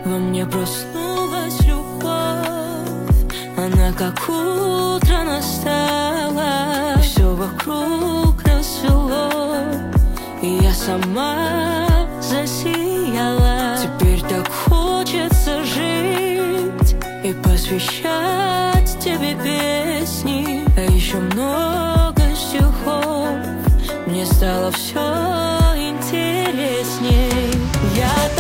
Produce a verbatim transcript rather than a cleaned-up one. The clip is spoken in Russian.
Во мне проснулась любовь, она как утро настала. Все вокруг расцвело, и я сама засияла. Теперь так хочется жить и посвящать тебе песни, а еще много стихов. Мне стало все интересней. Я